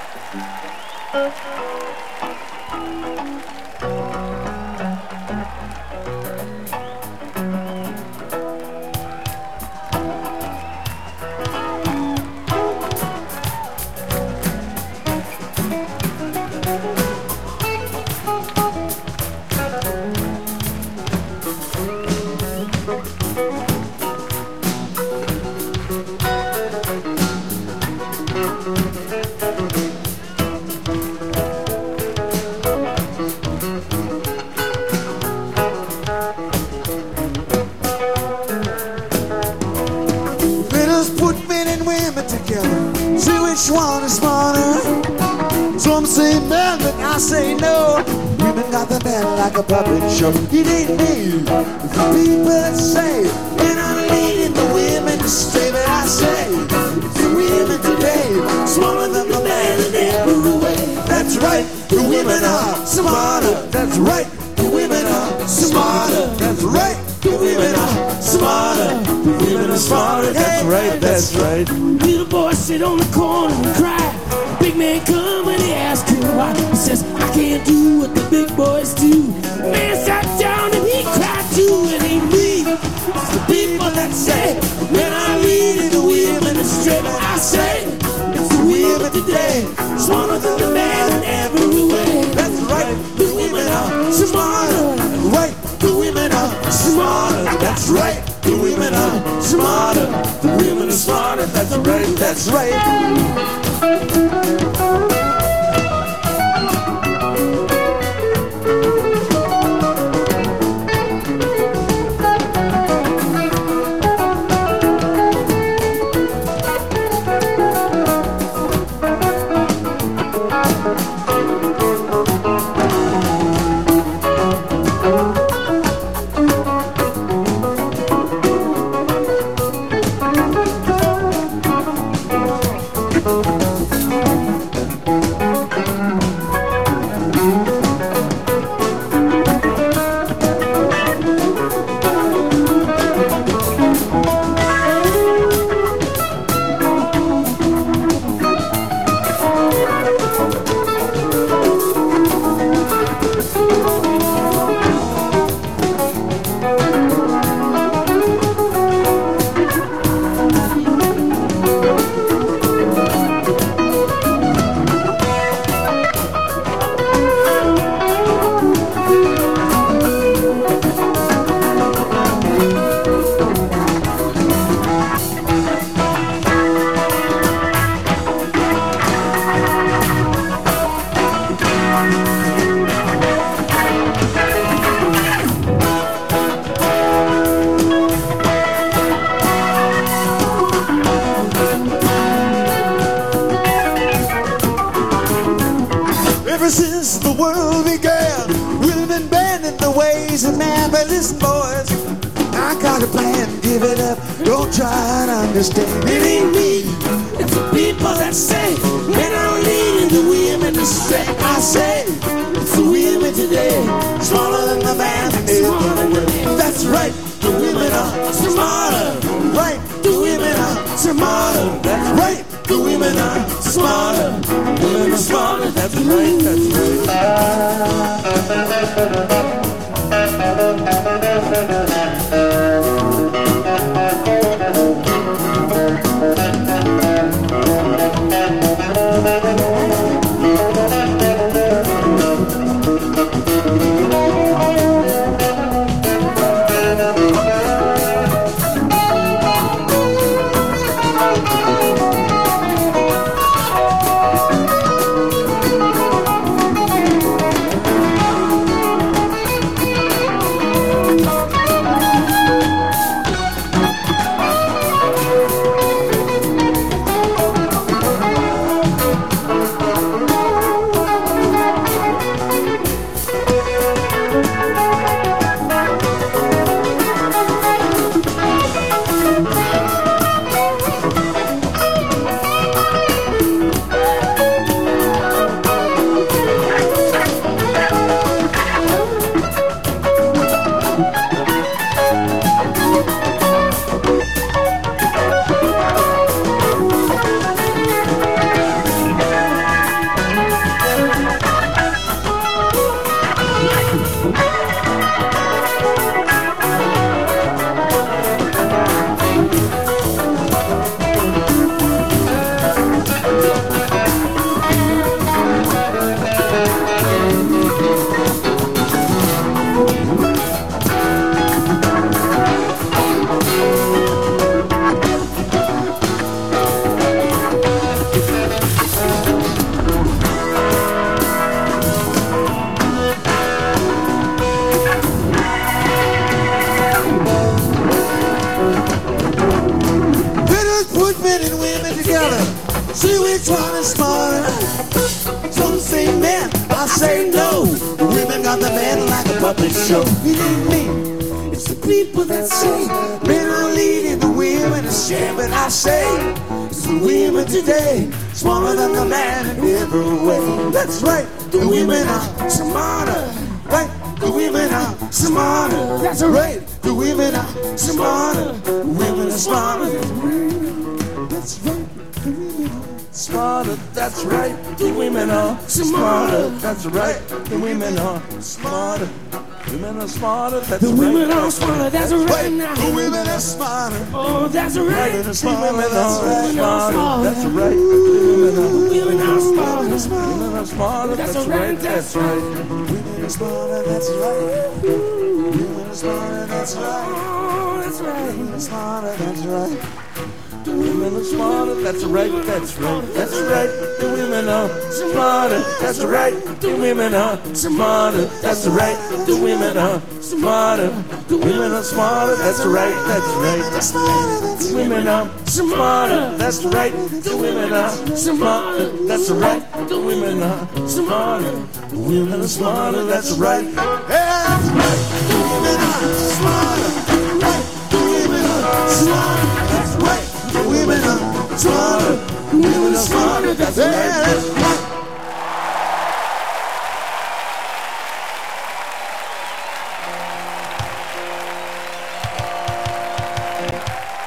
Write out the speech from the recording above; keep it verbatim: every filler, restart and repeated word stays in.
One is smarter. Some say men, but I say no. Women got the men like a puppet show. It ain't me. The people that say men are leading the women astray, but I say the women today smarter than the man in every way. That's right, the women are smarter. That's right, the women are smarter. That's right, the women are smarter. The women are smarter. That's right, that's right. Little boy sit on the corner and cry. Big man come and he asks him why. He says, I can't do what the big boys do. Man sat down and he cried too. It ain't me, it's the people that say men are leading the women astray. But I say it's the women today smarter than the man in every way. That's right, the women are smarter. Right, the women are smarter. That's right, the women are smarter. The women are smarter. That's right, that's right. Understand, it ain't me, it's the people that say men are leading the women astray. I say it's the women today smaller than the man in every way. That's right, the women are smarter. Right, the women are smarter. That's right, the women are smarter. The women are smarter. That's right, that's say no. The women got the men like a puppet show. It ain't me, it's the people that say men are leading the women to shame. But I say it's the women today, smaller than the man in every way. That's right, the women are smarter. Right, the women are smarter. That's right, the women are smarter. The women are smarter. That's right, the women are smarter. That's right, the women are smarter. That's right, the women are smarter. Women are smarter. That's The right. women are smarter. That's right now. The women are smarter. Oh, that's right. Women are smarter. That's right. smarter. That's right. The Women are smarter. women are smarter. That's That's right. right. That's That's right. Women are smarter. That's right. Women are smarter. That's right. Oh, that's right. Women are smarter. That's right. The women are smarter. That's right. That's right. That's right. The women are smarter. That's right. The women are smarter. That's right. The women are smarter. The women are smarter. That's right. That's right. The women are smarter. That's right. The women are smarter. That's right. The women are smarter. The women are smarter. That's right. That's right. The women are smarter. Right. The women are smarter. That's right. The women are smarter. The women are smarter. That's right.